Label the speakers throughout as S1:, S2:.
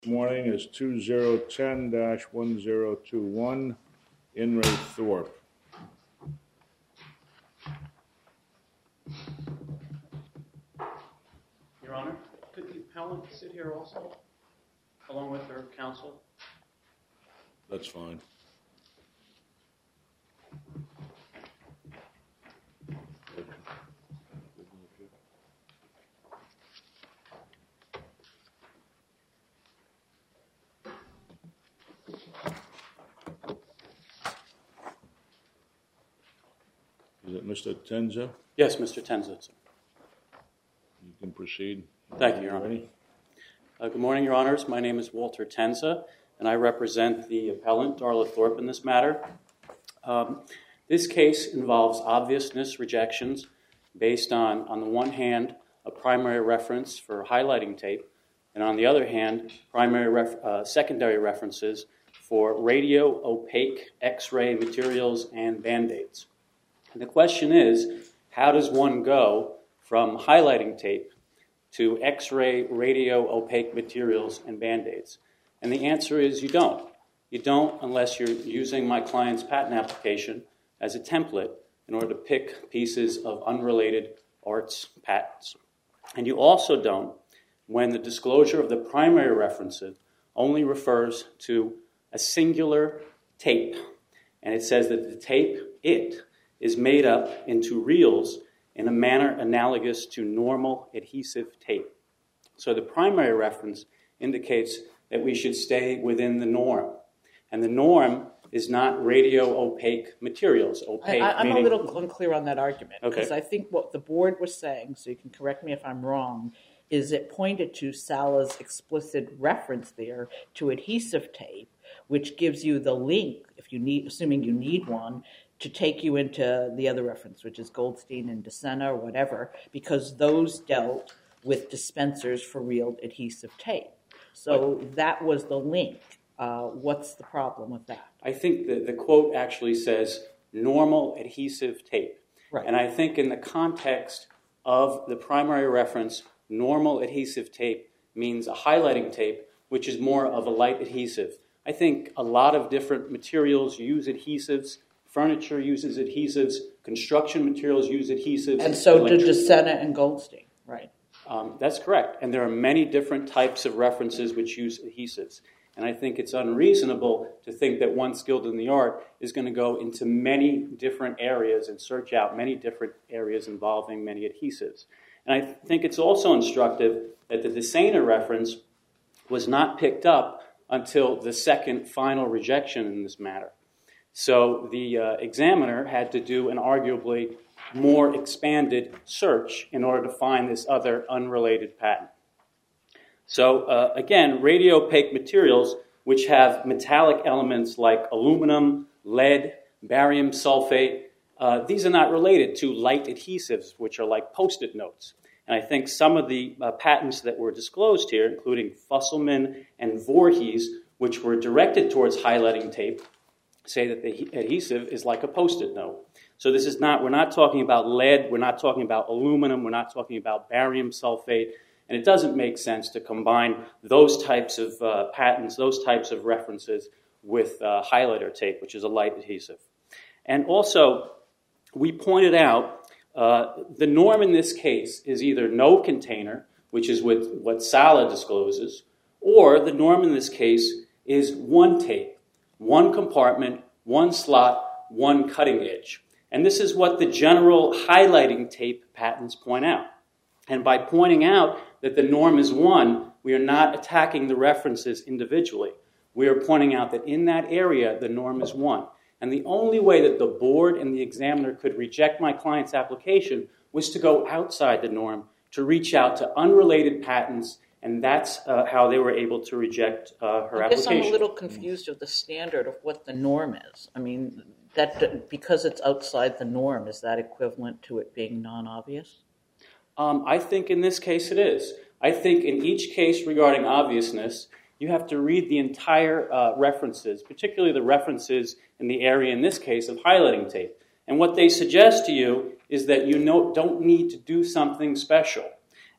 S1: Morning is 2010-1021, In re Thorpe.
S2: Your Honor, could the appellant sit here also, along with her counsel?
S1: That's fine. Is it Mr. Tenza?
S2: Yes, Mr. Tenza.
S1: You can proceed.
S2: Thank you, Your Honor. Good morning, Your Honors. My name is Walter Tenza, and I represent the appellant, Darla Thorpe, in this matter. This case involves obviousness rejections based on the one hand, a primary reference for highlighting tape, and on the other hand, secondary references for radio opaque X-ray materials and Band-Aids. And the question is, how does one go from highlighting tape to X-ray radio opaque materials and Band-Aids? And the answer is you don't. You don't unless you're using my client's patent application as a template in order to pick pieces of unrelated arts patents. And you also don't when the disclosure of the primary references only refers to a singular tape. And it says that the tape, is made up into reels in a manner analogous to normal adhesive tape. So the primary reference indicates that we should stay within the norm. And the norm is not radio opaque materials.
S3: I'm a little unclear on that argument, because
S2: Okay.
S3: I think what the board was saying, so you can correct me if I'm wrong, is it pointed to Sala's explicit reference there to adhesive tape, which gives you the link, if you need, assuming you need one, to take you into the other reference, which is Goldstein and DeSena or whatever, because those dealt with dispensers for real adhesive tape. So that was the link. What's the problem with that?
S2: I think that the quote actually says normal adhesive tape.
S3: Right.
S2: And I think in the context of the primary reference, normal adhesive tape means a highlighting tape, which is more of a light adhesive. I think a lot of different materials use adhesives. Furniture uses adhesives. Construction materials use adhesives.
S3: And so did DeSena and Goldstein, right?
S2: That's correct. And there are many different types of references which use adhesives. And I think it's unreasonable to think that one skilled in the art is going to go into many different areas and search out many different areas involving many adhesives. And I think it's also instructive that the DeSena reference was not picked up until the second final rejection in this matter. So the examiner had to do an arguably more expanded search in order to find this other unrelated patent. So again, radio opaque materials, which have metallic elements like aluminum, lead, barium sulfate, these are not related to light adhesives, which are like Post-it notes. And I think some of the patents that were disclosed here, including Fusselman and Voorhees, which were directed towards highlighting tape, say that the adhesive is like a Post-it note. So this is not, we're not talking about lead, we're not talking about aluminum, we're not talking about barium sulfate, and it doesn't make sense to combine those types of patents, those types of references with highlighter tape, which is a light adhesive. And also, we pointed out the norm in this case is either no container, which is what Sala discloses, or the norm in this case is one tape, one compartment, one slot, one cutting edge. And this is what the general highlighting tape patents point out. And by pointing out that the norm is one, we are not attacking the references individually. We are pointing out that in that area, the norm is one. And the only way that the board and the examiner could reject my client's application was to go outside the norm, to reach out to unrelated patents, and that's how they were able to reject her application.
S3: I guess I'm a little confused of the standard of what the norm is. I mean, that because it's outside the norm, is that equivalent to it being non-obvious?
S2: I think in this case it is. I think in each case regarding obviousness, you have to read the entire references, particularly the references in the area, in this case, of highlighting tape. And what they suggest to you is that you don't need to do something special.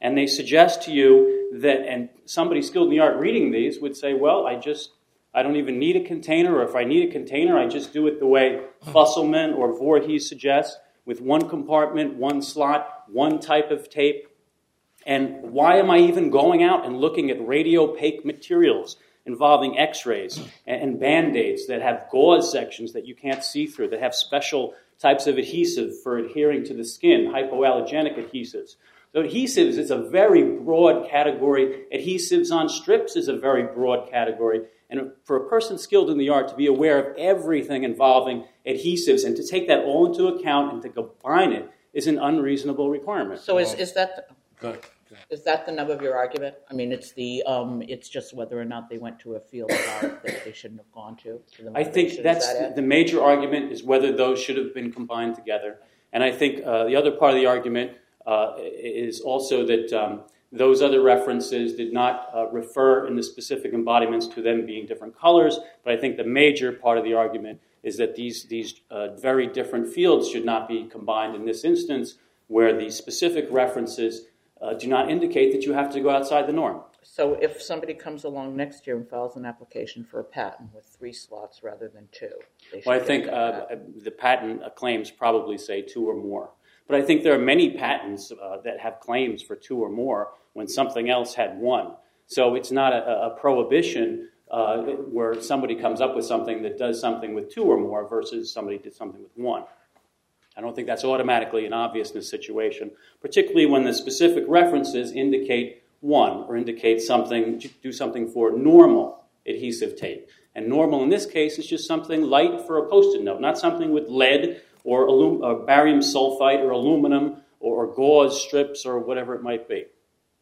S2: And they suggest to you that, and somebody skilled in the art reading these would say, well, I don't even need a container, or if I need a container, I just do it the way Fusselman or Voorhees suggests, with one compartment, one slot, one type of tape. And why am I even going out and looking at radiopaque materials involving x-rays and Band-Aids that have gauze sections that you can't see through, that have special types of adhesive for adhering to the skin, hypoallergenic adhesives. So adhesives is a very broad category. Adhesives on strips is a very broad category. And for a person skilled in the art to be aware of everything involving adhesives and to take that all into account and to combine it is an unreasonable requirement.
S3: So is that
S1: Go ahead.
S3: is that the nub of your argument? I mean, it's just whether or not they went to a field of art that they shouldn't have gone to.
S2: I think that's the major argument, is whether those should have been combined together. And I think the other part of the argument is also that those other references did not refer in the specific embodiments to them being different colors. But I think the major part of the argument is that these very different fields should not be combined in this instance, where the specific references do not indicate that you have to go outside the norm.
S3: So if somebody comes along next year and files an application for a patent with 3 slots rather than 2, they should
S2: Well, I think the patent claims probably say 2 or more. But I think there are many patents that have claims for 2 or more when something else had 1. So it's not a prohibition where somebody comes up with something that does something with 2 or more versus somebody did something with 1. I don't think that's automatically an obviousness situation, particularly when the specific references indicate 1 or indicate something, do something for normal adhesive tape. And normal in this case is just something light for a Post-it note, not something with lead or barium sulfite or aluminum or gauze strips or whatever it might be.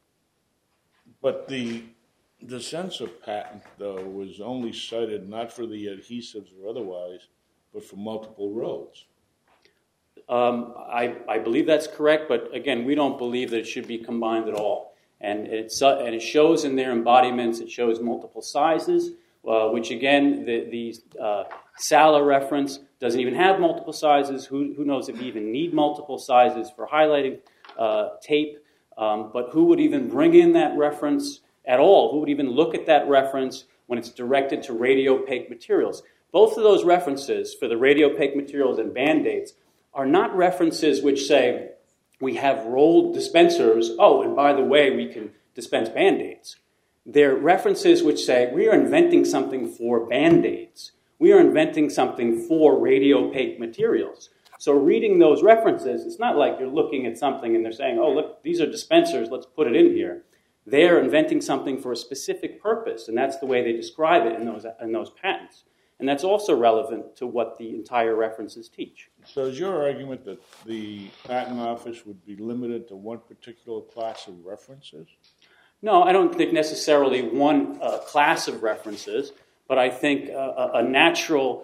S1: But the sensor patent, though, was only cited not for the adhesives or otherwise, but for multiple roads.
S2: I believe that's correct, but again, we don't believe that it should be combined at all. And it shows in their embodiments, it shows multiple sizes, which again, the Sala reference doesn't even have multiple sizes. Who knows if you even need multiple sizes for highlighting tape? But who would even bring in that reference at all? Who would even look at that reference when it's directed to radiopaque materials? Both of those references for the radiopaque materials and Band-Aids are not references which say, we have rolled dispensers, oh, and by the way, we can dispense Band-Aids. They're references which say, we are inventing something for Band-Aids. We are inventing something for radiopaque materials. So reading those references, it's not like you're looking at something and they're saying, oh, look, these are dispensers, let's put it in here. They're inventing something for a specific purpose, and that's the way they describe it in those patents. And that's also relevant to what the entire references teach.
S1: So is your argument that the patent office would be limited to one particular class of references?
S2: No, I don't think necessarily one class of references, but I think a natural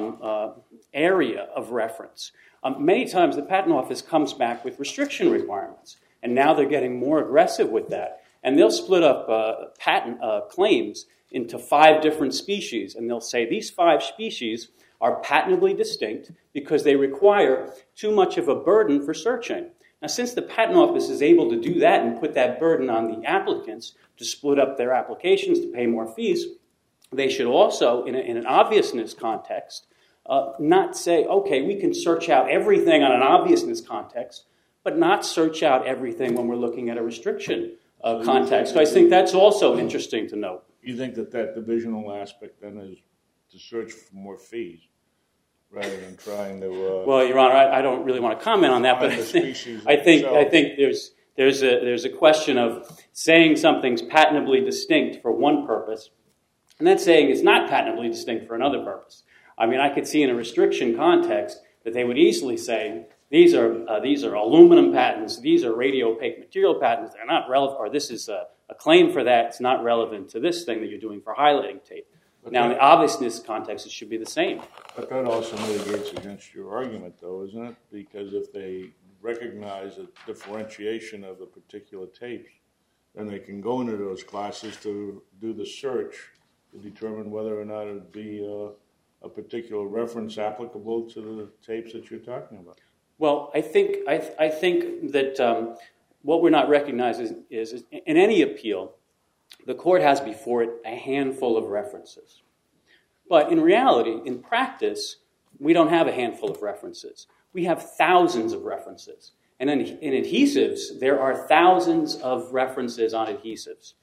S2: area of reference. Many times the patent office comes back with restriction requirements, and now they're getting more aggressive with that. And they'll split up patent claims into 5 different species, and they'll say these 5 species are patently distinct because they require too much of a burden for searching. Now, since the patent office is able to do that and put that burden on the applicants to split up their applications to pay more fees, they should also, in an obviousness context, not say, okay, we can search out everything on an obviousness context, but not search out everything when we're looking at a restriction context. So I think that's also interesting to note.
S1: You think that divisional aspect then is to search for more fees rather than trying to...
S2: Well, Your Honor, I don't really want to comment on that, but I think there's a question of saying something's patently distinct for one purpose, and then saying it's not patently distinct for another purpose. I mean, I could see in a restriction context that they would easily say, these are aluminum patents, these are radiopaque material patents, they're not relevant, or this is a claim for that, it's not relevant to this thing that you're doing for highlighting tape. Now, in the obviousness context, it should be the same.
S1: But that also mitigates against your argument, though, isn't it? Because if they recognize a differentiation of the particular tapes, then they can go into those classes to do the search to determine whether or not it would be a particular reference applicable to the tapes that you're talking about.
S2: Well, I think that what we're not recognizing is in any appeal, the court has before it a handful of references. But in reality, in practice, we don't have a handful of references. We have thousands of references. And in adhesives, there are thousands of references on adhesives.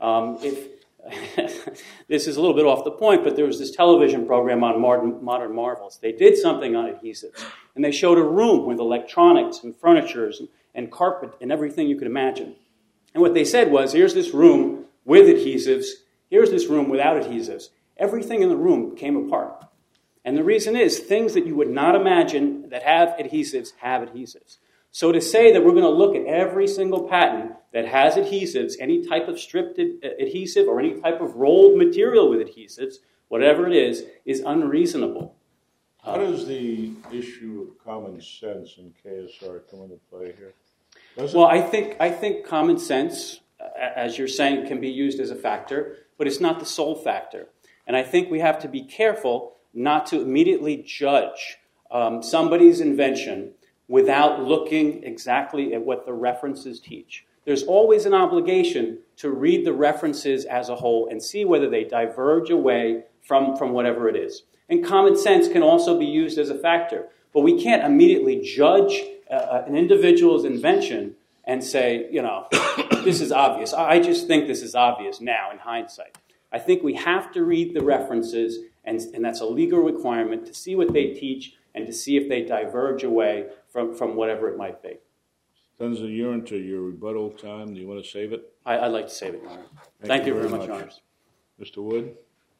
S2: This is a little bit off the point, but there was this television program on Modern Marvels. They did something on adhesives, and they showed a room with electronics and furniture and carpet and everything you could imagine. And what they said was, here's this room with adhesives, here's this room without adhesives. Everything in the room came apart. And the reason is, things that you would not imagine that have adhesives have adhesives. So to say that we're going to look at every single patent that has adhesives, any type of stripped adhesive or any type of rolled material with adhesives, whatever it is unreasonable.
S1: How does the issue of common sense in KSR come into play here?
S2: Well, I think common sense, as you're saying, can be used as a factor, but it's not the sole factor. And I think we have to be careful not to immediately judge somebody's invention without looking exactly at what the references teach. There's always an obligation to read the references as a whole and see whether they diverge away from whatever it is. And common sense can also be used as a factor. But we can't immediately judge an individual's invention and say, this is obvious. I just think this is obvious now in hindsight. I think we have to read the references, and that's a legal requirement, to see what they teach and to see if they diverge away from whatever it might be.
S1: Senator, you're into your rebuttal time. Do you want to save it?
S2: I'd like to save it, Your Honor. Thank you very much, Your Honors.
S1: Mr. Wood?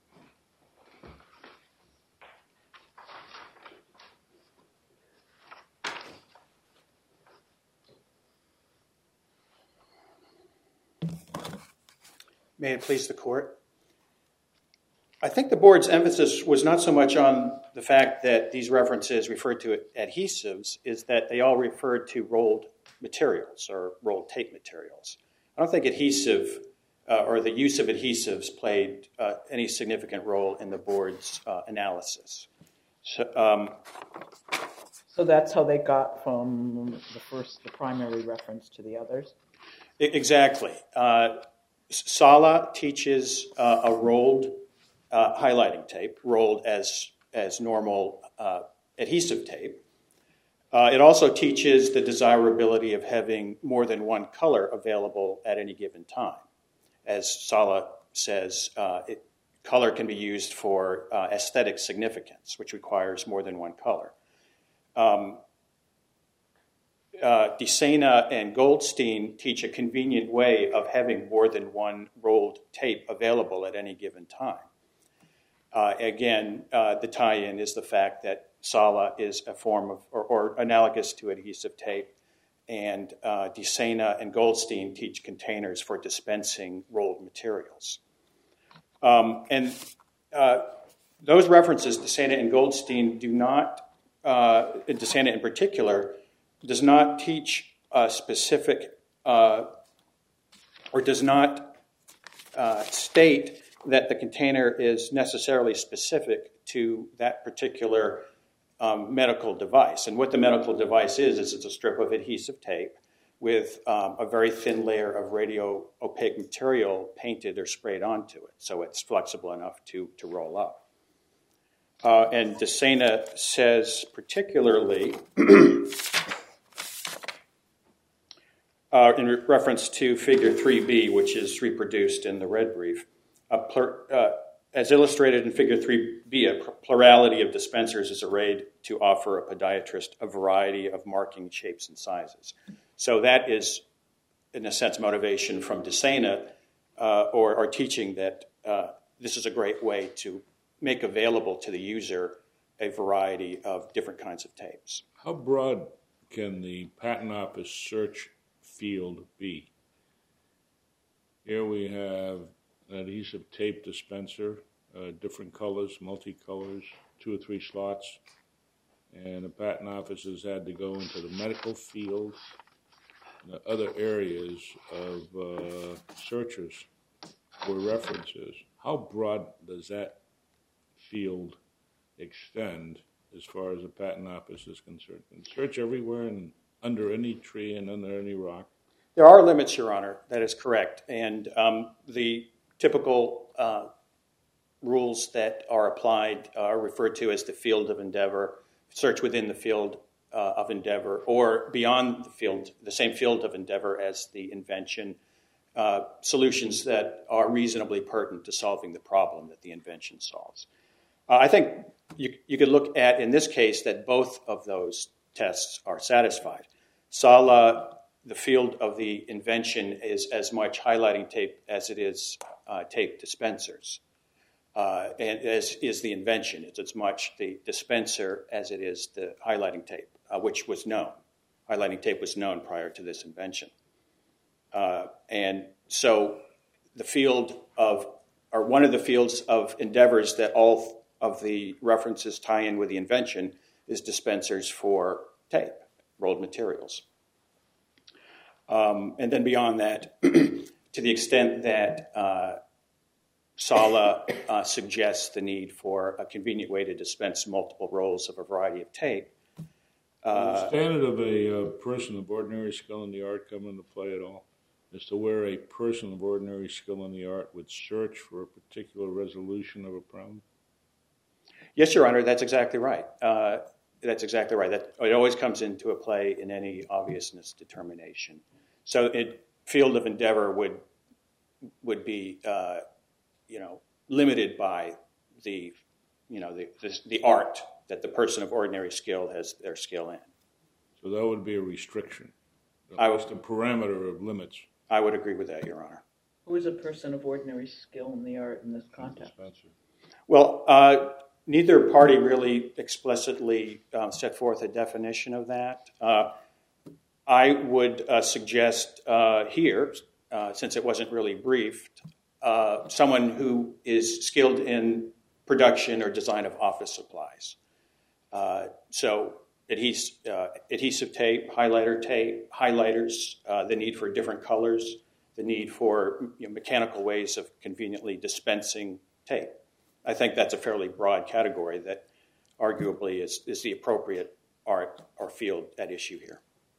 S4: May it please the court. I think the board's emphasis was not so much on the fact that these references referred to adhesives, is that they all referred to rolled materials or rolled tape materials. I don't think adhesive or the use of adhesives played any significant role in the board's analysis.
S3: So that's how they got from the primary reference to the others?
S4: Exactly. Sala teaches a rolled highlighting tape, rolled as normal adhesive tape. It also teaches the desirability of having more than one color available at any given time. As Sala says, color can be used for aesthetic significance, which requires more than one color. DeSena and Goldstein teach a convenient way of having more than one rolled tape available at any given time. Again, the tie-in is the fact that Sala is a form of, or analogous to adhesive tape, and DeSena and Goldstein teach containers for dispensing rolled materials. And those references, DeSena and Goldstein, do not, DeSena in particular, does not teach a specific, or does not state that the container is necessarily specific to that particular medical device. And what the medical device is it's a strip of adhesive tape with a very thin layer of radio-opaque material painted or sprayed onto it, so it's flexible enough to roll up. And DeSena says particularly, in reference to Figure 3B, which is reproduced in the red brief, as illustrated in Figure 3B, a plurality of dispensers is arrayed to offer a podiatrist a variety of marking shapes and sizes. So that is, in a sense, motivation from DeSena, or teaching that this is a great way to make available to the user a variety of different kinds of tapes.
S1: How broad can the Patent Office search field be? Here we have an adhesive tape dispenser, different colors, multicolors, 2 or 3 slots, and the Patent Office has had to go into the medical field and the other areas of searches for references. How broad does that field extend as far as the Patent Office is concerned? Can search everywhere and under any tree and under any rock?
S4: There are limits, Your Honor. That is correct. And the typical rules that are applied are referred to as the field of endeavor, search within the field of endeavor, or beyond the same field of endeavor as the invention, solutions that are reasonably pertinent to solving the problem that the invention solves. I think you could look at, in this case, that both of those tests are satisfied. SALA, the field of the invention, is as much highlighting tape as it is tape dispensers. And as is the invention. It's as much the dispenser as it is the highlighting tape, which was known. Highlighting tape was known prior to this invention. And so the field of, or one of the fields of endeavors that all of the references tie in with the invention is dispensers for tape, rolled materials. And then beyond that, to the extent that SALA suggests the need for a convenient way to dispense multiple rolls of a variety of tape.
S1: The standard of a person of ordinary skill in the art come into play at all as to where a person of ordinary skill in the art would search for a particular resolution of a problem?
S4: Yes, Your Honor, that's exactly right. That's exactly right. That it always comes into a play in any obviousness determination. So, field of endeavor would be, limited by the art that the person of ordinary skill has their skill in.
S1: So that would be a restriction. That's the parameter of limits.
S4: I would agree with that, Your Honor.
S3: Who is a person of ordinary skill in the art in this context?
S4: Well, neither party really explicitly set forth a definition of that. I would suggest here, since it wasn't really briefed, someone who is skilled in production or design of office supplies. So adhesive tape, highlighters, the need for different colors, the need for mechanical ways of conveniently dispensing tape. I think that's a fairly broad category that arguably is the appropriate art or field at issue here.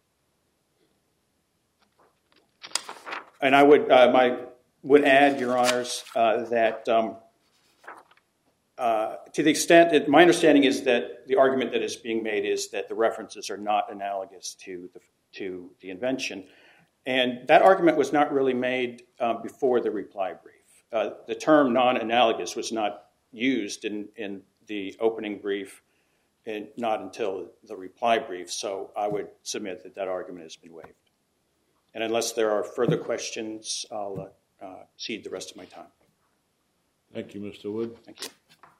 S4: And I would add, Your Honors, that to the extent that my understanding is that the argument that is being made is that the references are not analogous to the invention, and that argument was not really made before the reply brief. The term non-analogous was not used in the opening brief, and not until the reply brief. So I would submit that argument has been waived. And unless there are further questions, I'll cede the rest of my time.
S1: Thank you, Mr. Wood.
S4: Thank you.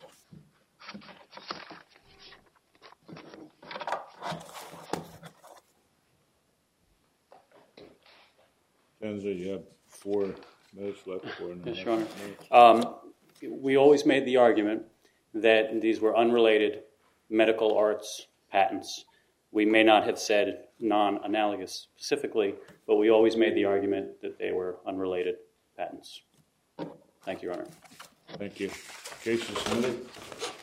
S1: Tenza, you have 4 minutes left.
S2: Yes, Your Honor. We always made the argument that these were unrelated medical arts patents. We may not have said non-analogous specifically, but we always made the argument that they were unrelated patents. Thank you, Your Honor.
S1: Thank you. Case is submitted.